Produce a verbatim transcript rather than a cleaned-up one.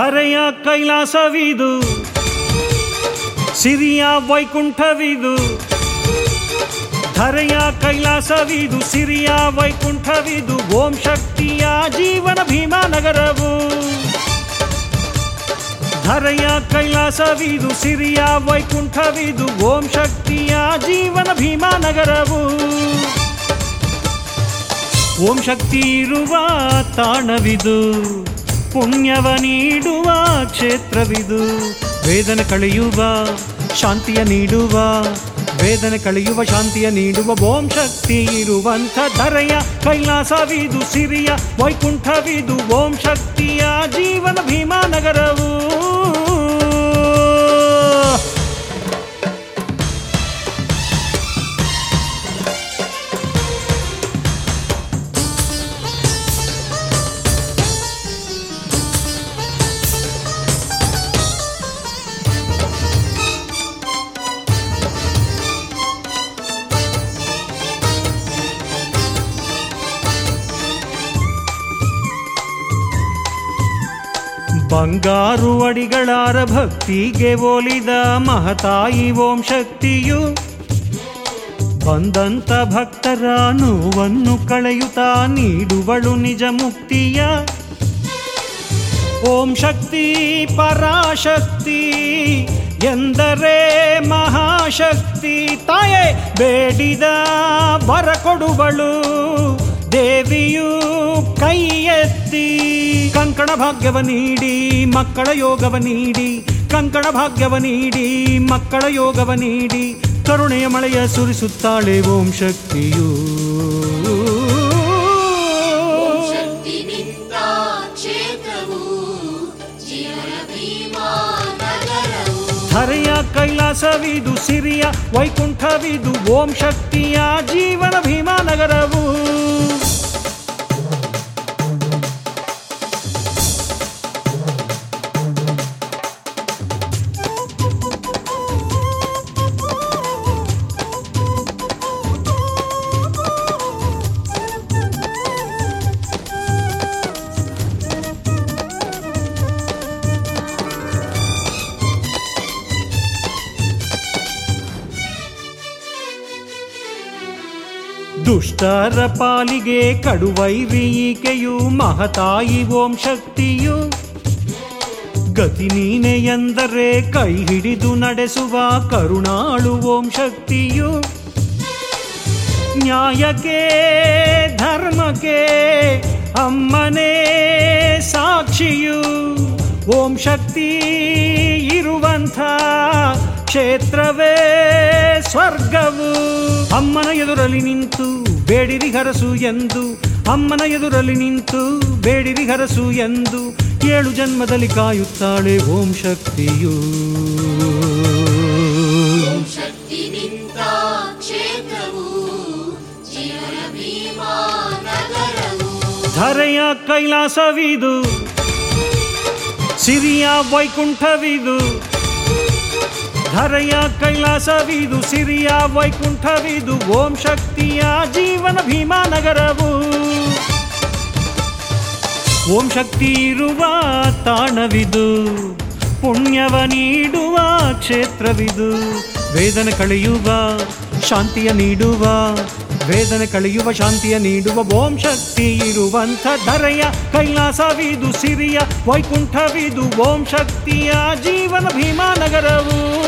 ಧರೆಯ ಕೈಲಾಸವಿದು, ಸಿರಿಯ ವೈಕುಂಠವಿದು. ಧರೆಯ ಕೈಲಾಸವಿದು, ಸಿರಿಯ ವೈಕುಂಠವಿದು. ಓಂ ಶಕ್ತಿಯ ಜೀವನ ಭೀಮಾನಗರವು. ಧರೆಯ ಕೈಲಾಸವಿದು, ಸಿರಿಯ ವೈಕುಂಠವಿದು. ಓಂ ಶಕ್ತಿಯ ಜೀವನ ಭೀಮಾನಗರವು. ಓಂ ಶಕ್ತಿ ಇರುವ ತಾಣವಿದು, ಪುಣ್ಯವ ನೀಡುವ ಕ್ಷೇತ್ರವಿದು. ವೇದನೆ ಕಳೆಯುವ ಶಾಂತಿಯ ನೀಡುವ, ವೇದನೆ ಕಳೆಯುವ ಶಾಂತಿಯ ನೀಡುವ ಓಂ ಶಕ್ತಿ ಇರುವಂಥ ಧರೆಯ ಕೈಲಾಸವಿದು, ಸಿರಿಯ ವೈಕುಂಠವಿದು. ಓಂ ಶಕ್ತಿಯ ಜೀವನ ಭೀಮಾನಗರವು. ಬಂಗಾರು ಅಡಿಗಳಾರ ಭಕ್ತಿಗೆ ಒಲಿದ ಮಹತಾಯಿ ಓಂ ಶಕ್ತಿಯು. ಬಂದಂತ ಭಕ್ತರ ನೋವನ್ನು ಕಳೆಯುತ್ತಾ ನೀಡುವಳು ನಿಜ ಮುಕ್ತಿಯ. ಓಂ ಶಕ್ತಿ ಪರಾಶಕ್ತಿ ಎಂದರೆ ಮಹಾಶಕ್ತಿ. ತಾಯೇ ಬೇಡಿದ ವರ ಕೊಡುವಳು ದೇವಿಯು ಕೈ ಎತ್ತಿ. ಕಂಕಣ ಭಾಗ್ಯವ ನೀಡಿ ಮಕ್ಕಳ ಯೋಗವ ನೀಡಿ, ಕಂಕಣ ಭಾಗ್ಯವ ನೀಡಿ ಮಕ್ಕಳ ಯೋಗವ ನೀಡಿ. ಕರುಣೆಯ ಮಳೆಯ ಸುರಿಸುತ್ತಾಳೆ ಓಂ ಶಕ್ತಿಯು. ಧರೆಯ ಕೈಲಾಸವಿದು, ಸಿರಿಯ ವೈಕುಂಠವಿದು. ಓಂ ಶಕ್ತಿಯ ಜೀವನ ಭೀಮಾನಗರವು. ದುಷ್ಟರ ಪಾಲಿಗೆ ಕಡುವೈರಿ ಈಕೆಯು, ಮಹತಾಯಿ ಓಂ ಶಕ್ತಿಯು. ಗತಿ ನೀನೆ ಎಂದರೆ ಕೈ ಹಿಡಿದು ನಡೆಸುವ ಕರುಣಾಳು ಓಂ ಶಕ್ತಿಯು. ನ್ಯಾಯಕ್ಕೆ ಧರ್ಮಕ್ಕೆ ಅಮ್ಮನೇ ಸಾಕ್ಷಿಯು. ಓಂ ಶಕ್ತಿ ಇರುವಂಥ ಕ್ಷೇತ್ರವೇ ಸ್ವರ್ಗವು. ಅಮ್ಮನ ಎದುರಲ್ಲಿ ನಿಂತು ಬೇಡಿರಿ ಹರಸು ಎಂದು, ಅಮ್ಮನ ಎದುರಲ್ಲಿ ನಿಂತು ಬೇಡಿರಿ ಹರಸು ಎಂದು. ಏಳು ಜನ್ಮದಲ್ಲಿ ಕಾಯುತ್ತಾಳೆ ಓಂ ಶಕ್ತಿಯು. ಧರೆಯ ಕೈಲಾಸವಿದು, ಸಿರಿಯ ವೈಕುಂಠವಿದು. ಧರೆಯ ಕೈಲಾಸವಿದು, ಸಿರಿಯ ವೈಕುಂಠವಿದು. ಓಂ ಶಕ್ತಿಯ ಜೀವನ ಭೀಮಾನಗರವು. ಓಂ ಶಕ್ತಿ ಇರುವ ತಾಣವಿದು, ಪುಣ್ಯವ ನೀಡುವ ಕ್ಷೇತ್ರವಿದು. ವೇದನೆ ಕಳೆಯುವ ಶಾಂತಿಯ ನೀಡುವ, ವೇದನೆ ಕಳೆಯುವ ಶಾಂತಿಯ ನೀಡುವ ಓಂ ಶಕ್ತಿ ಇರುವಂಥ ಧರೆಯ ಕೈಲಾಸವಿದು, ಸಿರಿಯ ವೈಕುಂಠವಿದು. ಓಂ ಶಕ್ತಿಯ ಜೀವನ ಭೀಮಾನಗರವು.